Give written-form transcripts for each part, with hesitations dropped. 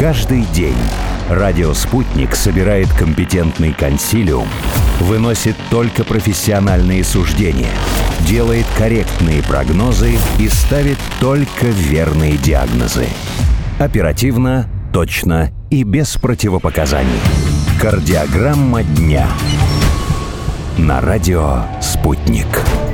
Каждый день радио «Спутник» собирает компетентный консилиум, выносит только профессиональные суждения, делает корректные прогнозы и ставит только верные диагнозы. Оперативно, точно и без противопоказаний. Кардиограмма дня. На радио «Спутник».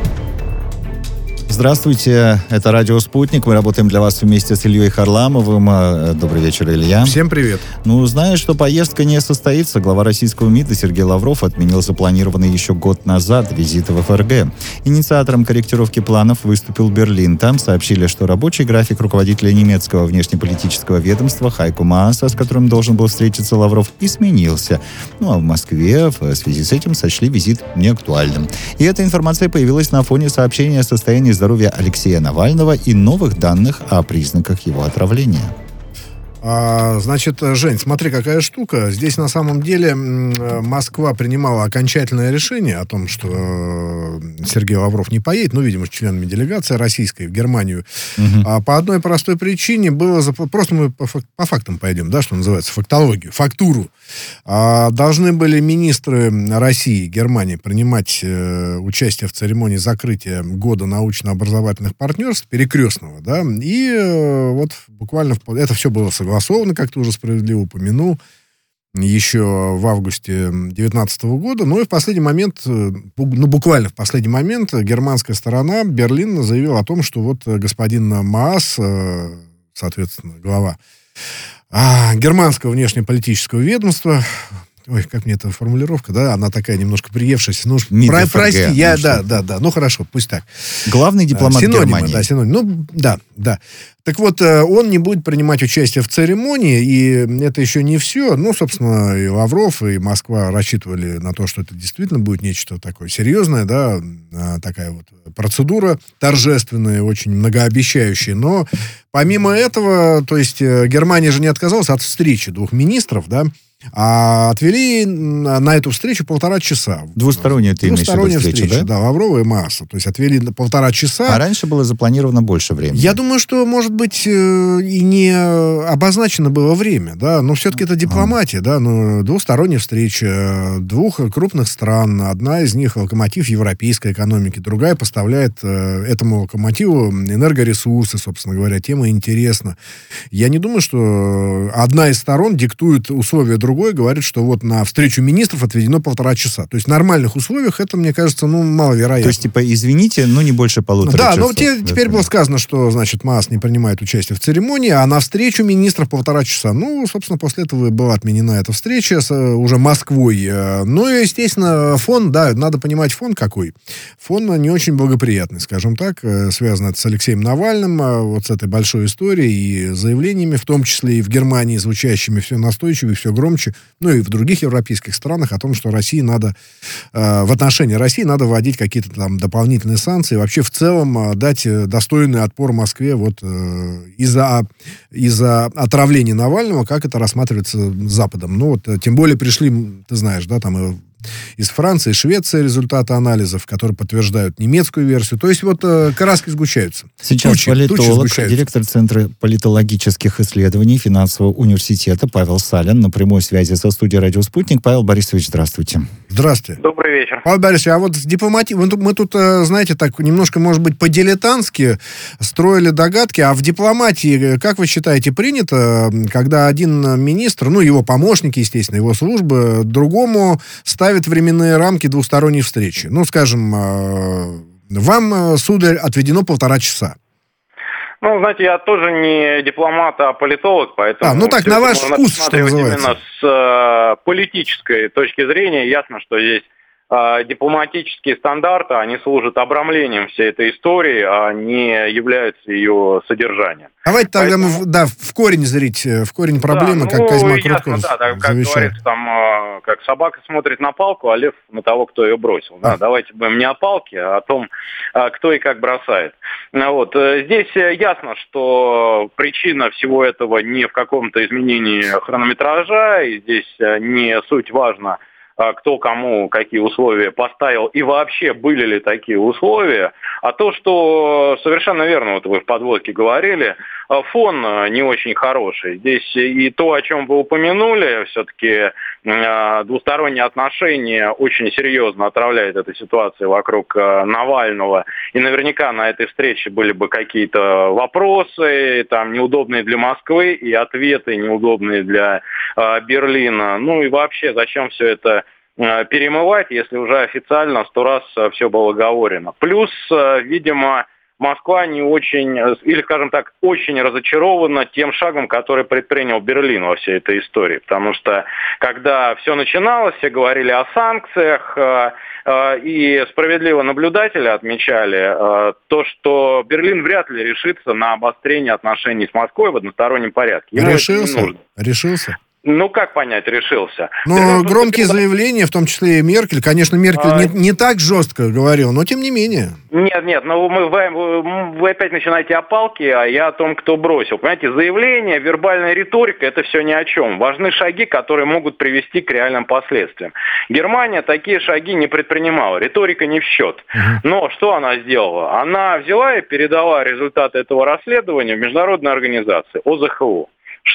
Здравствуйте, это радио «Спутник». Мы работаем для вас вместе с Ильей Харламовым. Добрый вечер, Илья. Всем привет. Знаешь, что поездка не состоится. Глава российского МИДа Сергей Лавров отменил запланированный еще год назад визит в ФРГ. Инициатором корректировки планов выступил Берлин. Там сообщили, что рабочий график руководителя немецкого внешнеполитического ведомства Хайко Мааса, с которым должен был встретиться Лавров, и сменился. А в Москве в связи с этим сочли визит неактуальным. И эта информация появилась на фоне сообщения о состоянии здоровья Алексея Навального и новых данных о признаках его отравления. Значит, Жень, смотри, какая штука. Здесь на самом деле Москва принимала окончательное решение о том, что Сергей Лавров не поедет, видимо, с членами делегации российской в Германию. По одной простой причине было... Просто мы по фактам пойдем, да, что называется, фактологию, фактуру. Должны были министры России и Германии принимать участие в церемонии закрытия года научно-образовательных партнерств, перекрестного, да, и вот буквально это все было согласовано, как ты уже справедливо упомянул, еще в августе 2019 года. И в последний момент, буквально в последний момент, германская сторона, Берлин, заявила о том, что вот господин Маас, соответственно, глава германского внешнеполитического ведомства, как мне эта формулировка, да, она такая немножко приевшаяся. Прости, хорошо, пусть так. Главный дипломат Германии. Да, синоним. Да. Так вот, он не будет принимать участие в церемонии, и это еще не все. Собственно, и Лавров, и Москва рассчитывали на то, что это действительно будет нечто такое серьезное, да, такая вот процедура торжественная, очень многообещающая. Но помимо этого, то есть Германия же не отказалась от встречи двух министров, да, а отвели на эту встречу 1,5 часа. Двусторонняя встреча, да, Лаврова и Мааса. То есть отвели 1,5 часа. А раньше было запланировано больше времени. Я думаю, что, может быть, и не обозначено было время, да, но все-таки это дипломатия, да, двусторонняя встреча двух крупных стран. Одна из них — локомотив европейской экономики, другая поставляет этому локомотиву энергоресурсы, собственно говоря. Тема интересна. Я не думаю, что одна из сторон диктует условия другой, говорит, что вот на встречу министров отведено 1,5 часа. То есть в нормальных условиях это, мне кажется, маловероятно. То есть, извините, не больше 1,5 часа. Да, теперь было сказано, что, значит, Маас не принимает участие в церемонии, а на встречу министров 1,5 часа. Собственно, после этого была отменена эта встреча с уже Москвой. И, естественно, фон, да, надо понимать фон какой. Фон не очень благоприятный, скажем так, связан это с Алексеем Навальным, вот с этой большой историей и заявлениями, в том числе и в Германии, звучащими все настойчивее, все громче, и в других европейских странах, о том, что России надо, в отношении России надо вводить какие-то там дополнительные санкции, вообще в целом дать достойный отпор Москве вот из-за отравления Навального, как это рассматривается Западом. Тем более пришли, ты знаешь, да, там из Франции, Швеции результаты анализов, которые подтверждают немецкую версию. То есть краски сгущаются. Сейчас политолог, директор Центра политологических исследований Финансового университета Павел Салин на прямой связи со студией «Радио Спутник». Павел Борисович, здравствуйте. Здравствуйте. Добрый вечер. Павел Борисович, а вот с дипломатией... Мы тут, знаете, так немножко, может быть, по-дилетантски строили догадки, а в дипломатии, как вы считаете, принято, когда один министр, его помощники, естественно, его службы, другому ставит временные рамки двусторонней встречи? Скажем, вам, сударь, отведено 1,5 часа. Знаете, я тоже не дипломат, а политолог, поэтому... так, на ваш вкус, что называется. Именно с политической точки зрения ясно, что здесь дипломатические стандарты, они служат обрамлением всей этой истории, а не являются ее содержанием. Давайте тогда в корень зрить, в корень проблемы, как Козьма Крутков как говорится, там, как собака смотрит на палку, а лев на того, кто ее бросил. Да, давайте будем не о палке, а о том, кто и как бросает. Здесь ясно, что причина всего этого не в каком-то изменении хронометража, и здесь не суть важна, кто кому какие условия поставил и вообще были ли такие условия, а то, что совершенно верно, вот вы в подводке говорили, фон не очень хороший. Здесь и то, о чем вы упомянули, все-таки двусторонние отношения очень серьезно отравляет эта ситуация вокруг Навального. И наверняка на этой встрече были бы какие-то вопросы, там, неудобные для Москвы, и ответы неудобные для Берлина. Ну и вообще, зачем все это перемывать, если уже официально 100 раз все было оговорено. Плюс, видимо, Москва не очень, или, скажем так, очень разочарована тем шагом, который предпринял Берлин во всей этой истории. Потому что, когда все начиналось, все говорили о санкциях, и справедливо наблюдатели отмечали то, что Берлин вряд ли решится на обострение отношений с Москвой в одностороннем порядке. Ему Решился? Ну, как понять, решился? Ну, громкие заявления, в том числе и Меркель. Конечно, Меркель не так жестко говорил, но тем не менее. Нет, но вы опять начинаете о палке, а я о том, кто бросил. Понимаете, заявления, вербальная риторика – это все ни о чем. Важны шаги, которые могут привести к реальным последствиям. Германия такие шаги не предпринимала, риторика не в счет. Но что она сделала? Она взяла и передала результаты этого расследования в международную организацию ОЗХО,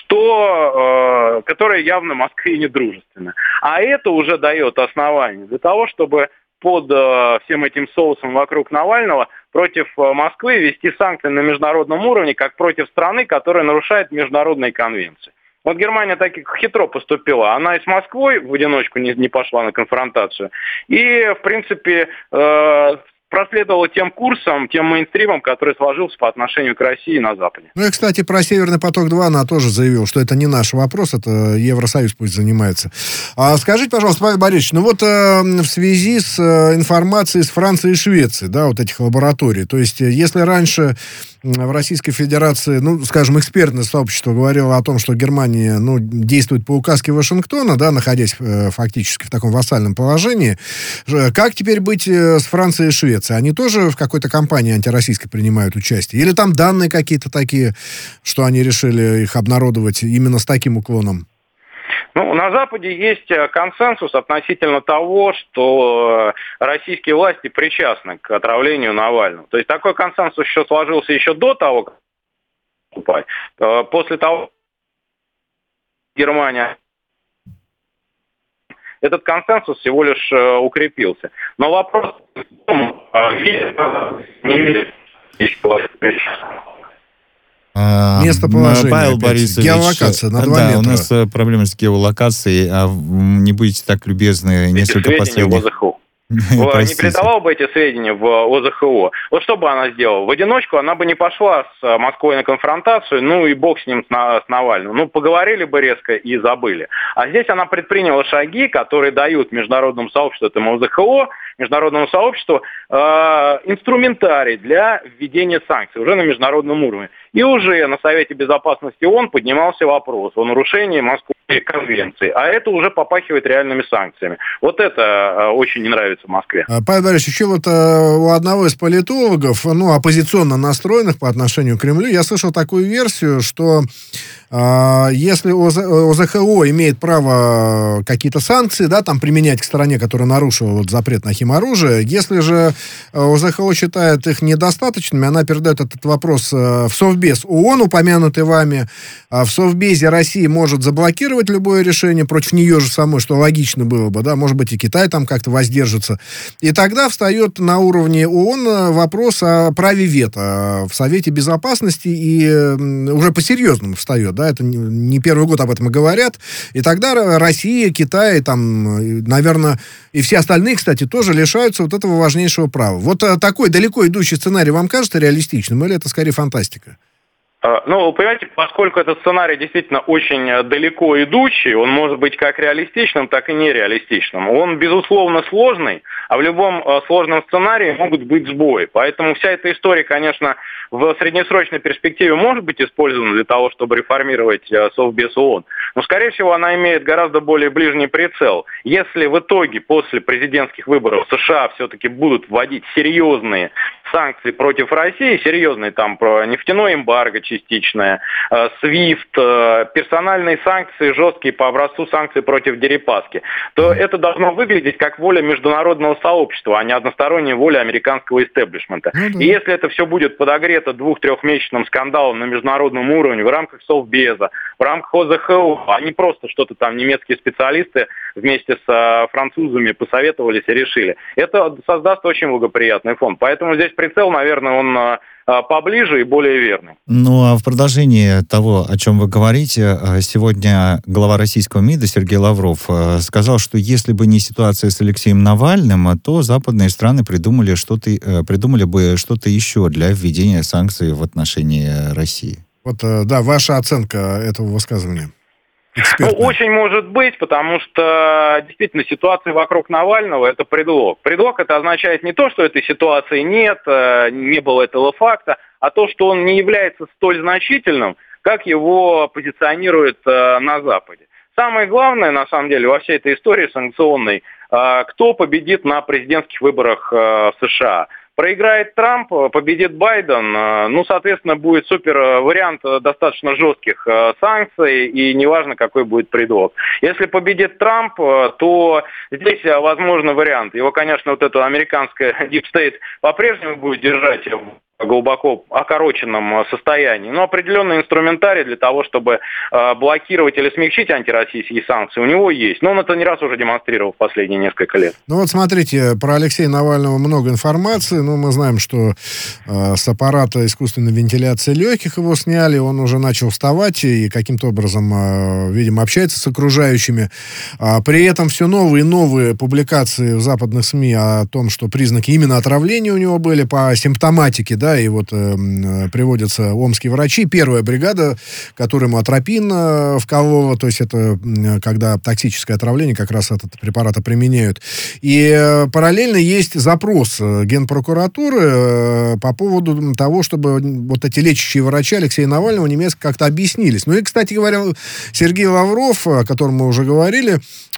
которая явно Москве не дружественна. А это уже дает основание для того, чтобы под всем этим соусом вокруг Навального против Москвы ввести санкции на международном уровне, как против страны, которая нарушает международные конвенции. Вот Германия так хитро поступила. Она и с Москвой в одиночку не пошла на конфронтацию. И, в принципе, проследовала тем курсом, тем мейнстримом, который сложился по отношению к России на Западе. Ну и, кстати, про «Северный поток-2» она тоже заявила, что это не наш вопрос, это Евросоюз пусть занимается. Скажите, пожалуйста, Павел Борисович, ну вот в связи с информацией с Франции и Швеции, да, вот этих лабораторий, то есть если раньше в Российской Федерации, ну, скажем, экспертное сообщество говорило о том, что Германия, ну, действует по указке Вашингтона, да, находясь фактически в таком вассальном положении, как теперь быть с Францией и Швецией? Они тоже в какой-то кампании антироссийской принимают участие? Или там данные какие-то такие, что они решили их обнародовать именно с таким уклоном? Ну, на Западе есть консенсус относительно того, что российские власти причастны к отравлению Навального. То есть такой консенсус еще сложился еще до того, как выступать. После того, Германия, этот консенсус всего лишь укрепился. Но вопрос в том, не верит, если власти причастны. Местоположение. Павел Борисович, геолокация на 2 метра. Да, у нас проблемы с геолокацией. Не будете так любезны, несколько последних... Не передавал бы эти сведения в ОЗХО. Вот что бы она сделала? В одиночку она бы не пошла с Москвой на конфронтацию, ну и бог с ним, с Навальным. Ну, поговорили бы резко и забыли. А здесь она предприняла шаги, которые дают международному сообществу, этому ОЗХО, международному сообществу, инструментарий для введения санкций уже на международном уровне. И уже на Совете Безопасности ООН поднимался вопрос о нарушении Московской конвенции. А это уже попахивает реальными санкциями. Вот это очень не нравится в Москве. Павел Борисович, еще вот у одного из политологов, ну, оппозиционно настроенных по отношению к Кремлю, я слышал такую версию, что если ОЗХО имеет право какие-то санкции, да, там применять к стране, которая нарушила вот запрет на химоружие, если же ОЗХО считает их недостаточными, она передает этот вопрос в Совбез ООН, упомянутый вами. В Совбезе России может заблокировать любое решение против нее же самой, что логично было бы, да, может быть, и Китай там как-то воздержится. И тогда встает на уровне ООН вопрос о праве вето в Совете Безопасности, и уже по-серьезному встает, да, это не первый год об этом и говорят. И тогда Россия, Китай, там, наверное, и все остальные, кстати, тоже лишаются вот этого важнейшего права. Вот такой далеко идущий сценарий вам кажется реалистичным, или это скорее фантастика? Ну, понимаете, поскольку этот сценарий действительно очень далеко идущий, он может быть как реалистичным, так и нереалистичным. Он, безусловно, сложный, а в любом сложном сценарии могут быть сбои. Поэтому вся эта история, конечно, в среднесрочной перспективе может быть использована для того, чтобы реформировать Совбез ООН. но, скорее всего, она имеет гораздо более ближний прицел. Если в итоге после президентских выборов США все-таки будут вводить серьезные санкции против России, серьезные там про нефтяное эмбарго частичное, SWIFT, персональные санкции жесткие по образцу санкций против Дерипаски, то это должно выглядеть как воля международного сообщества, а не односторонняя воля американского истеблишмента. И если это все будет подогрето 2-3-месячным скандалом на международном уровне в рамках Совбеза, в рамках ОЗХО, а не просто что-то там немецкие специалисты вместе с французами посоветовались и решили, это создаст очень благоприятный фон. Поэтому здесь прицел, наверное, он поближе и более верный. Ну, а в продолжение того, о чем вы говорите, сегодня глава российского МИДа Сергей Лавров сказал, что если бы не ситуация с Алексеем Навальным, то западные страны придумали бы что-то еще для введения санкций в отношении России. Вот, да, ваша оценка этого высказывания. Очень может быть, потому что действительно ситуация вокруг Навального – это предлог. Предлог – это означает не то, что этой ситуации нет, не было этого факта, а то, что он не является столь значительным, как его позиционируют на Западе. Самое главное, на самом деле, во всей этой истории санкционной, кто победит на президентских выборах в США. Проиграет Трамп, победит Байден, соответственно, будет супер вариант достаточно жестких санкций, и неважно, какой будет предлог. Если победит Трамп, то здесь возможен вариант. Его, конечно, вот это американское Deep State по-прежнему будет держать в глубоко окороченном состоянии, но определенный инструментарий для того, чтобы блокировать или смягчить антироссийские санкции, у него есть. Но он это не раз уже демонстрировал в последние несколько лет. Ну вот смотрите, про Алексея Навального много информации. Мы знаем, что с аппарата искусственной вентиляции легких его сняли, он уже начал вставать и каким-то образом, видимо, общается с окружающими. При этом все новые и новые публикации в западных СМИ о том, что признаки именно отравления у него были по симптоматике, да, и вот приводятся омские врачи. Первая бригада, которому атропин вколола, то есть это когда токсическое отравление, как раз этот препарат применяют. И параллельно есть запрос Генпрокуратуры по поводу того, чтобы вот эти лечащие врачи Алексея Навального немецко как-то объяснились. Ну и, кстати говоря, Сергей Лавров, о котором мы уже говорили,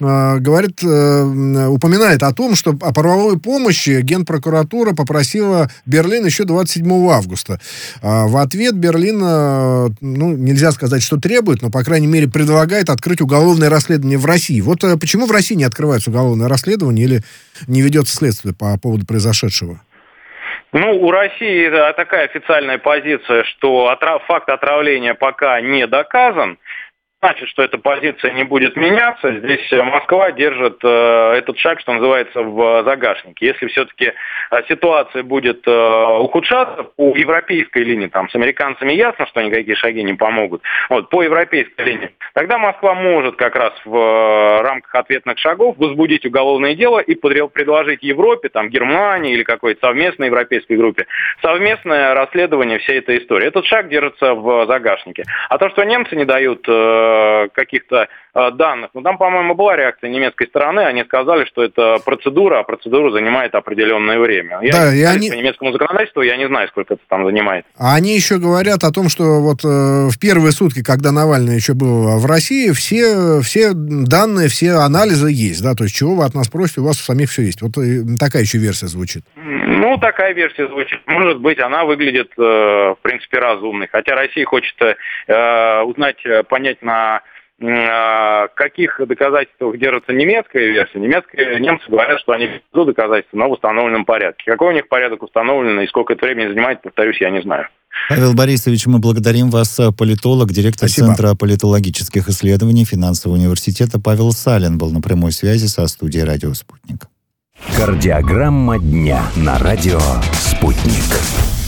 упоминает о том, что о правовой помощи Генпрокуратура попросила Берлин еще 27 августа. В ответ Берлин, нельзя сказать, что требует, но, по крайней мере, предлагает открыть уголовное расследование в России. Вот почему в России не открывается уголовное расследование или не ведется следствие по поводу произошедшего? У России такая официальная позиция, что факт отравления пока не доказан. Значит, что эта позиция не будет меняться. Здесь Москва держит этот шаг, что называется, в загашнике. Если все-таки ситуация будет ухудшаться по европейской линии, там с американцами ясно, что никакие шаги не помогут, по европейской линии, тогда Москва может как раз в рамках ответных шагов возбудить уголовное дело и предложить Европе, там, Германии или какой-то совместной европейской группе совместное расследование всей этой истории. Этот шаг держится в загашнике. А то, что немцы не дают каких-то данных. Там, по-моему, была реакция немецкой стороны. Они сказали, что это процедура, а процедура занимает определенное время. По немецкому законодательству я не знаю, сколько это там занимает. А они еще говорят о том, что вот в первые сутки, когда Навальный еще был в России, все данные, все анализы есть, да, то есть чего вы от нас просите, у вас у самих все есть. Вот такая еще версия звучит. Такая версия звучит. Может быть, она выглядит, в принципе, разумной. Хотя Россия хочет узнать, понять, на каких доказательствах держится немецкая версия. Немцы говорят, что они ведут доказательства, но в установленном порядке. Какой у них порядок установлен и сколько это времени занимает, повторюсь, я не знаю. Павел Борисович, мы благодарим вас. Политолог, директор Центра политологических исследований Финансового университета Павел Салин был на прямой связи со студией «Радио Спутник». Кардиограмма дня на радио «Спутник».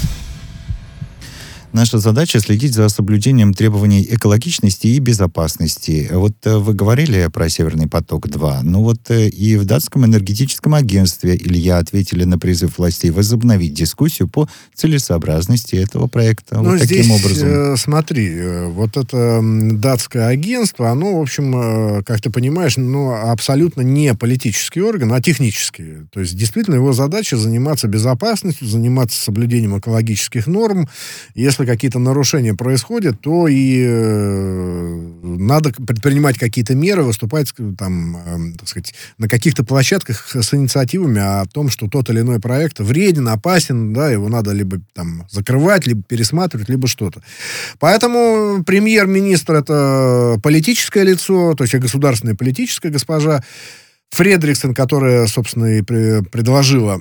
Наша задача — следить за соблюдением требований экологичности и безопасности. Вот вы говорили про «Северный поток-2», и в датском энергетическом агентстве Илья ответили на призыв властей возобновить дискуссию по целесообразности этого проекта. Таким образом. Смотри, вот это датское агентство, оно, в общем, как ты понимаешь, абсолютно не политический орган, а технический. То есть, действительно, его задача заниматься безопасностью, заниматься соблюдением экологических норм. Если какие-то нарушения происходят, то и надо предпринимать какие-то меры, выступать там, так сказать, на каких-то площадках с инициативами о том, что тот или иной проект вреден, опасен, да, его надо либо там закрывать, либо пересматривать, либо что-то. Поэтому премьер-министр — это политическое лицо, то есть государственная политическая госпожа Фредриксон, которая, собственно, и предложила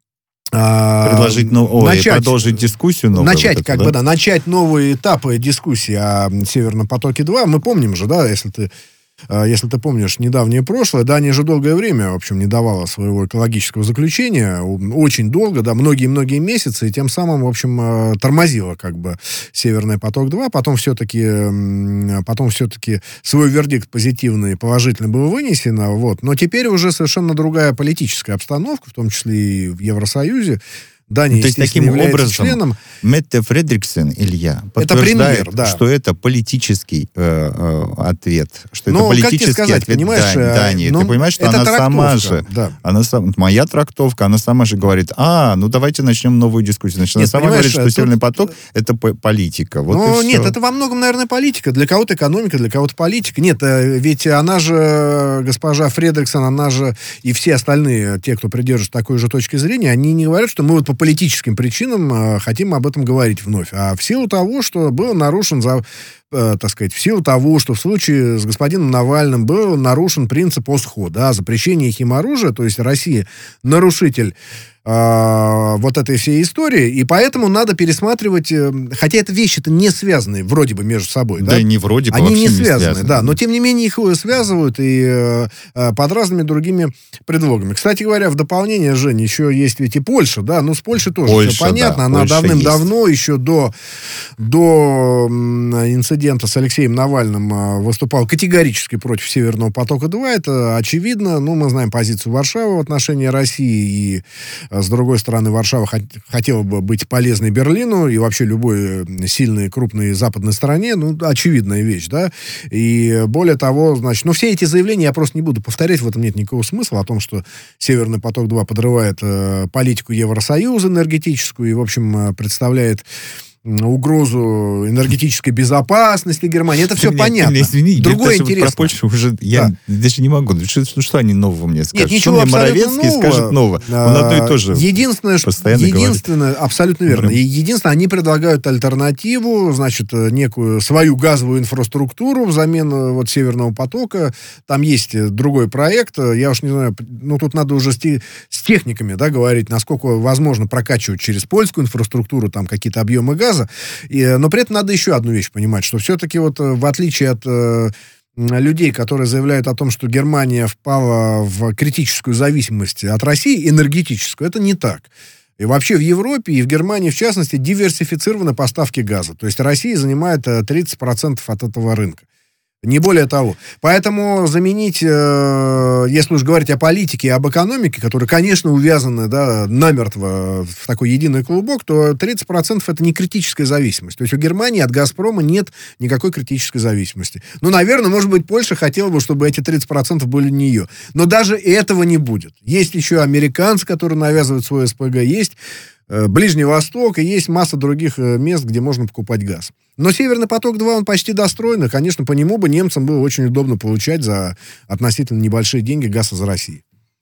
продолжить дискуссию новую. Начать новые этапы дискуссии о Северном потоке-2. Мы помним же, да, если ты помнишь недавнее прошлое, Дания же долгое время, в общем, не давала своего экологического заключения, очень долго, да, многие-многие месяцы, и тем самым, в общем, тормозила как бы Северный поток-2, потом все-таки свой вердикт позитивный, положительный был вынесен, вот, но теперь уже совершенно другая политическая обстановка, в том числе и в Евросоюзе. Дания, то есть, таким образом, членом. Метте Фредриксон, Илья, подтверждает, что это политический ответ, что это политический ответ Дании. Ты понимаешь, что она сама же, моя трактовка, она сама же говорит, давайте начнем новую дискуссию. Значит, она сама говорит, что Северный поток — это политика. Нет, это во многом, наверное, политика. Для кого-то экономика, для кого-то политика. Нет, ведь она же, госпожа Фредриксон, она же и все остальные, те, кто придерживается такой же точки зрения, они не говорят, что мы вот по политическим причинам хотим об этом говорить вновь. А в силу того, что был нарушен, так сказать, в силу того, что в случае с господином Навальным был нарушен принцип ОСХО, да, запрещение химоружия, то есть Россия нарушитель вот этой всей истории, и поэтому надо пересматривать, хотя это вещи-то не связанные вроде бы между собой. Да, не вроде бы, они не связаны, да, но тем не менее их связывают и под разными другими предлогами. Кстати говоря, в дополнение, Жень, еще есть ведь и Польша, да, с Польшей тоже все понятно, да, она давным-давно, еще до инцидента с Алексеем Навальным выступала категорически против Северного потока-2, это очевидно, мы знаем позицию Варшавы в отношении России, и с другой стороны, Варшава хотела бы быть полезной Берлину и вообще любой сильной, крупной западной стране. Очевидная вещь, да. И более того, значит, все эти заявления я просто не буду повторять, в этом нет никакого смысла, о том, что Северный поток-2 подрывает политику Евросоюза энергетическую и, в общем, представляет угрозу энергетической безопасности Германии. Это все понятно. Извини, другое интересно. Про Польшу уже я даже не могу. Что они нового мне скажут? Нет, ничего абсолютно Моровецкий скажет нового. Он одно и то же единственное, абсолютно верно. Единственное, они предлагают альтернативу, значит, некую свою газовую инфраструктуру взамен вот Северного потока. Там есть другой проект. Я уж не знаю, тут надо уже с техниками, да, говорить, насколько возможно прокачивать через польскую инфраструктуру там какие-то объемы газа. Но при этом надо еще одну вещь понимать, что все-таки вот в отличие от людей, которые заявляют о том, что Германия впала в критическую зависимость от России, энергетическую, это не так. И вообще в Европе и в Германии, в частности, диверсифицированы поставки газа. То есть Россия занимает 30% от этого рынка. Не более того. Поэтому заменить, если уж говорить о политике и об экономике, которые, конечно, увязаны, да, намертво в такой единый клубок, то 30% это не критическая зависимость. То есть у Германии от «Газпрома» нет никакой критической зависимости. Наверное, может быть, Польша хотела бы, чтобы эти 30% были у нее. Но даже этого не будет. Есть еще американцы, которые навязывают свой СПГ, есть Ближний Восток, и есть масса других мест, где можно покупать газ. Но Северный поток-2, он почти достроен, и, конечно, по нему бы немцам было очень удобно получать за относительно небольшие деньги газ из России.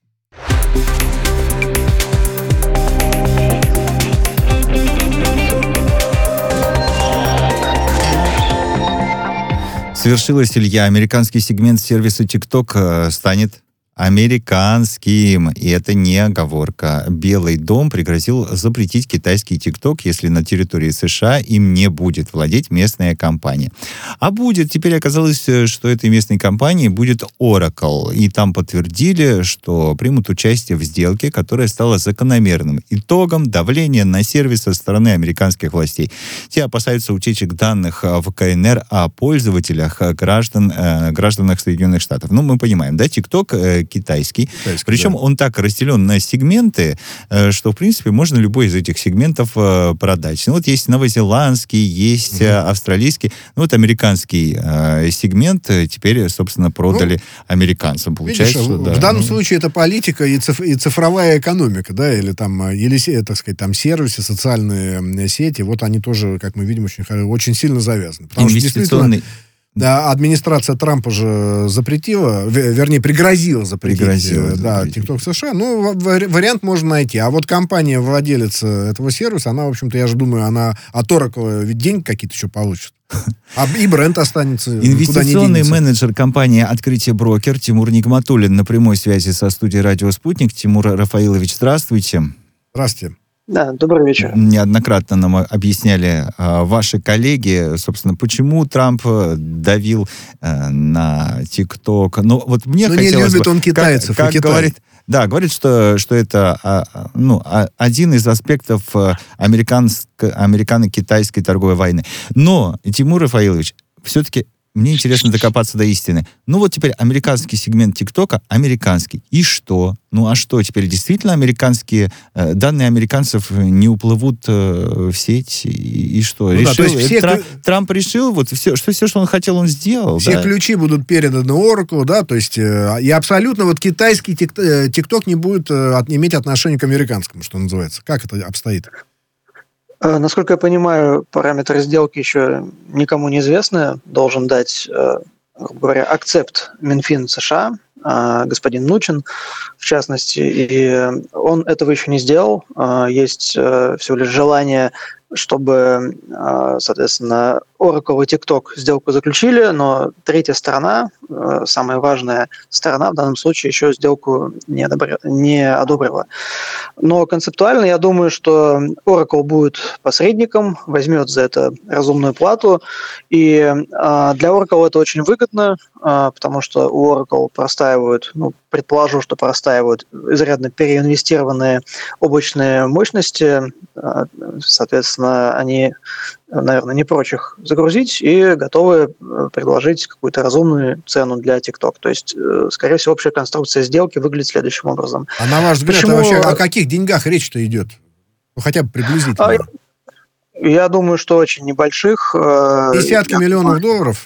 Свершилось, Илья. Американский сегмент сервиса TikTok станет американским. И это не оговорка. Белый дом пригрозил запретить китайский TikTok, если на территории США им не будет владеть местная компания. А будет. Теперь оказалось, что этой местной компанией будет Oracle. И там подтвердили, что примут участие в сделке, которая стала закономерным итогом давления на сервис со стороны американских властей. Те опасаются утечек данных в КНР о пользователях, гражданах Соединенных Штатов. Мы понимаем, да, TikTok китайский. Причем да, он так разделен на сегменты, что, в принципе, можно любой из этих сегментов продать. Есть новозеландский, есть австралийский. Американский сегмент теперь, собственно, продали американцам. Получается, видишь, в данном случае это политика и цифровая экономика, да, или, так сказать, сервисы, социальные сети, вот они тоже, как мы видим, очень сильно завязаны. Потому что действительно Да, администрация Трампа же запретила, вернее, пригрозила запретить TikTok в США. Ну, вариант можно найти. А вот компания-владелец этого сервиса, она, в общем-то, я же думаю, она от Oracle ведь деньги какие-то еще получит. И бренд останется. Инвестиционный менеджер компании «Открытие Брокер» Тимур Нигматуллин на прямой связи со студией «Радио Спутник». Тимур Рафаилович, здравствуйте. Здравствуйте. Да, добрый вечер. Неоднократно нам объясняли ваши коллеги, собственно, почему Трамп давил на ТикТок. Ну, вот мне хотелось не любит он китайцев, как говорит, да, говорит, что это один из аспектов американо-китайской торговой войны. Но, Тимур Рафаилович, все-таки мне интересно докопаться до истины. Ну вот теперь американский сегмент ТикТока, американский. И что? Ну а что теперь? Действительно данные американцев не уплывут в сеть? И что? Ну решил, да, Трамп решил, вот все, что он хотел, он сделал. Все ключи будут переданы Oracle, да, то есть и абсолютно вот китайский ТикТок не будет иметь отношения к американскому, что называется. Как это обстоит? Насколько я понимаю, параметры сделки еще никому не известны. Должен дать, грубо говоря, акцепт Минфин США, господин Мnuchin, в частности. И он этого еще не сделал. Есть всего лишь желание, чтобы, соответственно, Oracle и TikTok сделку заключили, но третья сторона, самая важная сторона, в данном случае еще сделку не одобрила. Но концептуально я думаю, что Oracle будет посредником, возьмет за это разумную плату, и для Oracle это очень выгодно, потому что у Oracle простаивают, предположу, что простаивают изрядно переинвестированные облачные мощности, соответственно, они, наверное, не прочь их загрузить и готовы предложить какую-то разумную цену для TikTok. То есть, скорее всего, общая конструкция сделки выглядит следующим образом. А на ваш взгляд, вообще о каких деньгах речь-то идет? Ну, хотя бы приблизительно. Я думаю, что очень небольших. Десятки миллионов долларов?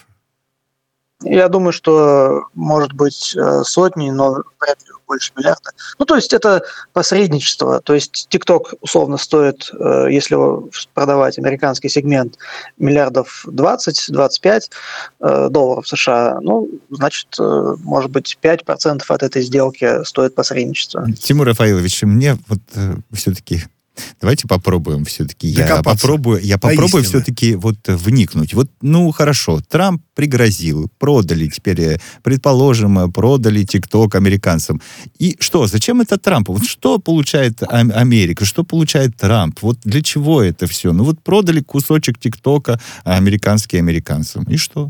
Я думаю, что, может быть, сотни, но вряд ли больше миллиарда. Ну, то есть это посредничество. То есть TikTok условно стоит, если продавать американский сегмент, миллиардов 20-25 долларов США. Ну, значит, может быть, 5% от этой сделки стоит посредничество. Тимур Рафаилович, мне вот все-таки... Давайте попробуем все-таки. Я попробую все-таки вот вникнуть. Вот, хорошо, Трамп пригрозил, продали теперь, предположим, продали TikTok американцам. И что, зачем это Трампу? Вот что получает Америка, что получает Трамп? Вот для чего это все? Ну вот продали кусочек ТикТока американцам. И что?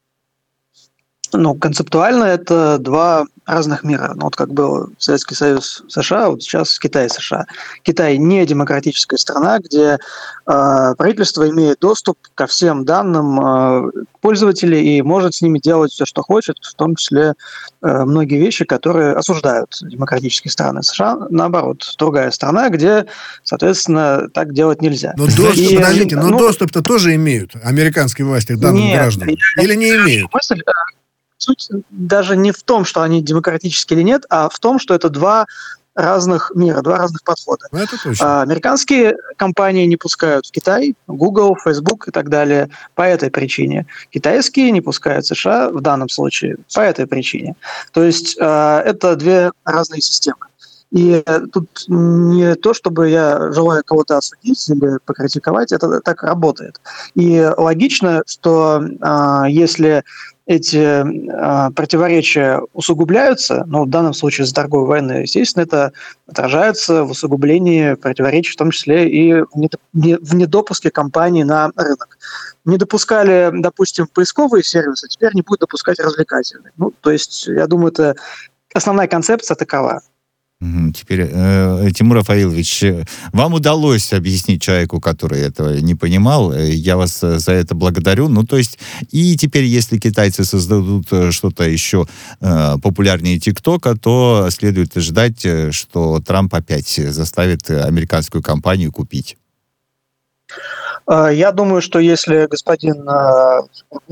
Концептуально это два разных мира. Вот как был Советский Союз США, вот сейчас Китай США. Китай не демократическая страна, где правительство имеет доступ ко всем данным пользователей и может с ними делать все, что хочет, в том числе многие вещи, которые осуждают демократические страны. США, наоборот, другая страна, где, соответственно, так делать нельзя. Но доступ-то тоже имеют американские власти к данным гражданам? Или не имеют? Суть даже не в том, что они демократические или нет, а в том, что это два разных мира, два разных подхода. Это точно. Американские компании не пускают в Китай, Google, Facebook и так далее по этой причине. Китайские не пускают в США в данном случае по этой причине. То есть это две разные системы. И тут не то, чтобы я желаю кого-то осудить или покритиковать, это так работает. И логично, что если эти противоречия усугубляются, в данном случае с торговой войной, естественно, это отражается в усугублении противоречий, в том числе и в недопуске компаний на рынок. Не допускали, допустим, поисковые сервисы, теперь не будут допускать развлекательные. То есть, я думаю, это основная концепция такова. Теперь, Тимур Рафаилович, вам удалось объяснить человеку, который этого не понимал. Я вас за это благодарю. То есть, и теперь, если китайцы создадут что-то еще популярнее ТикТока, то следует ожидать, что Трамп опять заставит американскую компанию купить. Я думаю, что если господин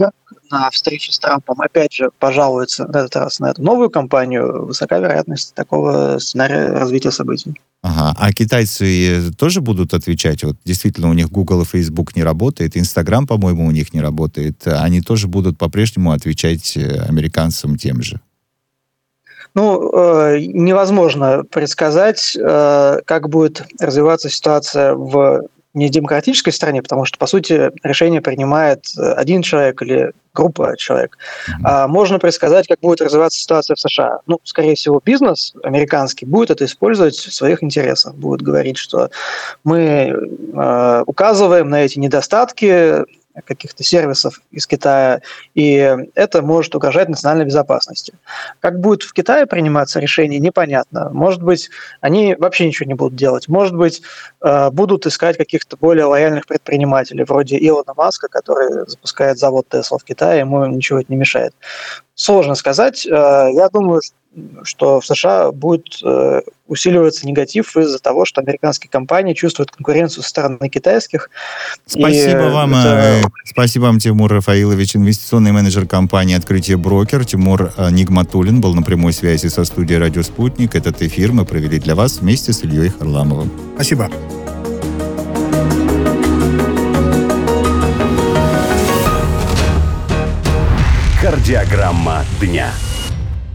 на встрече с Трампом опять же пожалуется на этот раз на эту новую компанию, высока вероятность такого сценария развития событий. Ага. А китайцы тоже будут отвечать? Вот действительно у них Google и Facebook не работает, Instagram, по-моему, у них не работает. Они тоже будут по-прежнему отвечать американцам тем же? Невозможно предсказать, как будет развиваться ситуация в недемократической стране, потому что, по сути, решение принимает один человек или группа человек. Можно предсказать, как будет развиваться ситуация в США. Скорее всего, бизнес американский будет это использовать в своих интересах. Будет говорить, что мы указываем на эти недостатки каких-то сервисов из Китая, и это может угрожать национальной безопасности. Как будет в Китае приниматься решение, непонятно. Может быть, они вообще ничего не будут делать. Может быть, будут искать каких-то более лояльных предпринимателей, вроде Илона Маска, который запускает завод Tesla в Китае, ему ничего это не мешает. Сложно сказать. Я думаю, что в США будет усиливаться негатив из-за того, что американские компании чувствуют конкуренцию со стороны китайских. Спасибо вам, Тимур Рафаилович, инвестиционный менеджер компании «Открытие Брокер». Тимур Нигматуллин был на прямой связи со студией «Радио Спутник». Этот эфир мы провели для вас вместе с Ильей Харламовым. Спасибо. Кардиограмма дня.